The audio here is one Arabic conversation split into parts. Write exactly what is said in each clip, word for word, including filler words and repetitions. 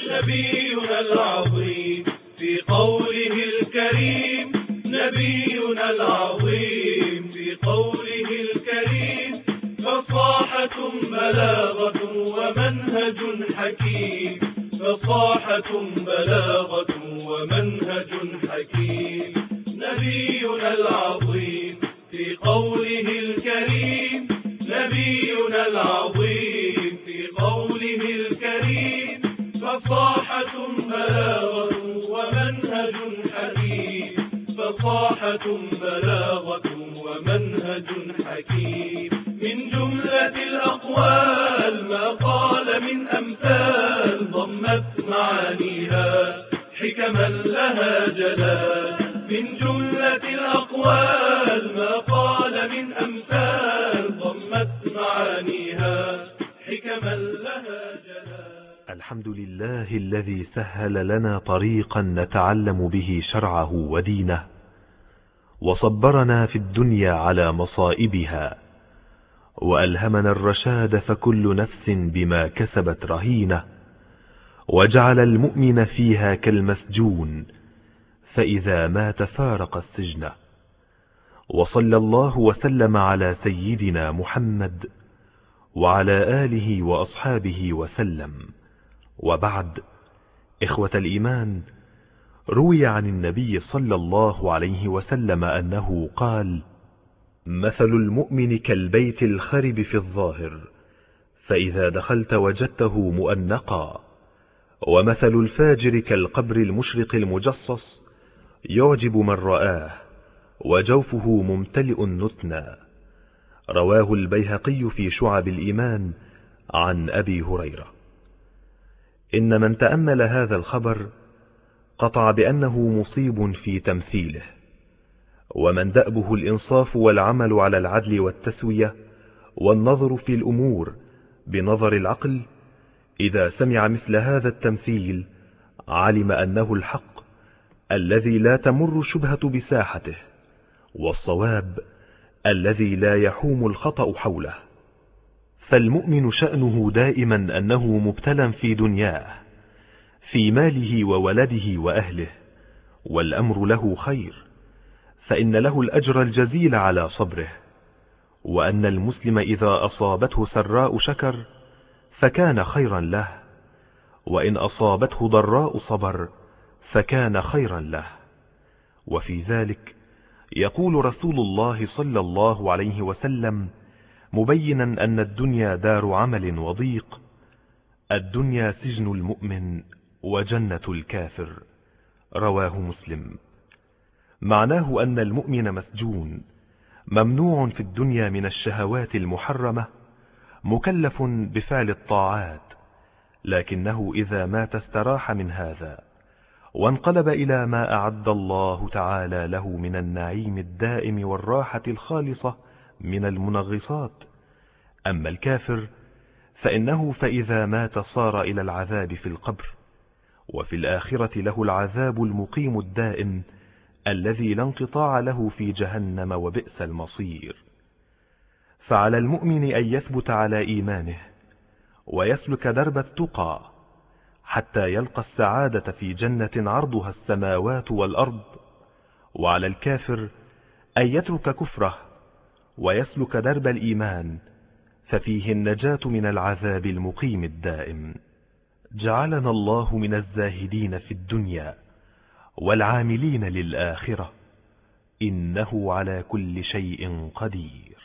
نبينا العظيم في قوله الكريم، نبينا العظيم في قوله الكريم، فصاحة بلاغة ومنهج حكيم، فصاحة بلاغة ومنهج حكيم. نبينا العظيم في قوله الكريم، نبينا العظيم في قوله الكريم، فصاحة بلاغة ومنهج حكيم، فصاحة بلاغة ومنهج حكيم. من جملة الأقوال ما قال من أمثال، ضمت معانيها حكما لها جلال. من جملة الأقوال ما قال من أمثال، ضمت معانيها حكما لها جلال. الحمد لله الذي سهل لنا طريقا نتعلم به شرعه ودينه، وصبرنا في الدنيا على مصائبها، وألهمنا الرشاد فكل نفس بما كسبت رهينة، وجعل المؤمن فيها كالمسجون فإذا مات فارق السجن. وصلى الله وسلم على سيدنا محمد وعلى آله وأصحابه وسلم. وبعد، إخوة الإيمان، روي عن النبي صلى الله عليه وسلم أنه قال: مثل المؤمن كالبيت الخرب في الظاهر، فإذا دخلت وجدته مؤنقا، ومثل الفاجر كالقبر المشرق المجصص، يعجب من رآه، وجوفه ممتلئ نتنا. رواه البيهقي في شعب الإيمان عن أبي هريرة. إن من تأمل هذا الخبر قطع بأنه مصيب في تمثيله، ومن دأبه الإنصاف والعمل على العدل والتسوية والنظر في الأمور بنظر العقل، إذا سمع مثل هذا التمثيل علم أنه الحق الذي لا تمر شبهة بساحته، والصواب الذي لا يحوم الخطأ حوله. فالمؤمن شأنه دائما أنه مبتلى في دنياه، في ماله وولده وأهله، والأمر له خير، فإن له الأجر الجزيل على صبره. وأن المسلم إذا أصابته سراء شكر فكان خيرا له، وإن أصابته ضراء صبر فكان خيرا له. وفي ذلك يقول رسول الله صلى الله عليه وسلم مبينا أن الدنيا دار عمل وضيق: الدنيا سجن المؤمن وجنة الكافر. رواه مسلم. معناه أن المؤمن مسجون، ممنوع في الدنيا من الشهوات المحرمة، مكلف بفعل الطاعات، لكنه إذا مات استراح من هذا، وانقلب إلى ما أعد الله تعالى له من النعيم الدائم والراحة الخالصة من المنغصات. أما الكافر فإنه فإذا مات صار إلى العذاب في القبر، وفي الآخرة له العذاب المقيم الدائم الذي لا انقطاع له في جهنم، وبئس المصير. فعلى المؤمن أن يثبت على إيمانه ويسلك درب التقى حتى يلقى السعادة في جنة عرضها السماوات والأرض، وعلى الكافر أن يترك كفره ويسلك درب الإيمان، ففيه النجاة من العذاب المقيم الدائم. جعلنا الله من الزاهدين في الدنيا والعاملين للآخرة، إنه على كل شيء قدير.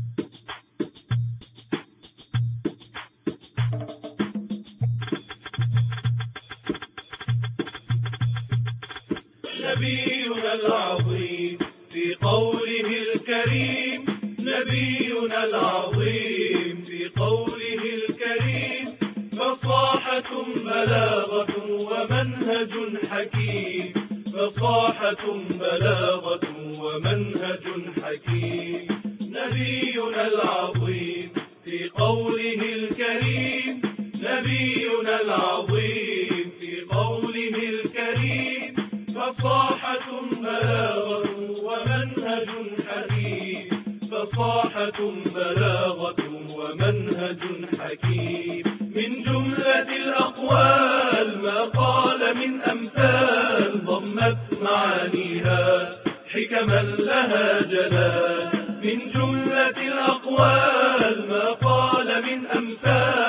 نبينا العظيم في قوله الكريم، نبينا العظيم في قوله الكريم، فصاحة بلاغة ومنهج حكيم، فصاحة بلاغة ومنهج حكيم. نبينا العظيم في قوله الكريم، نبينا العظيم في قوله الكريم، فصاحة بلاغة ومنهج حكيم، فصاحة بلاغة ومنهج حكيم. من جملة الأقوال ما معانيها حكما لها جلال. من جملة الأقوال ما قال من أمثال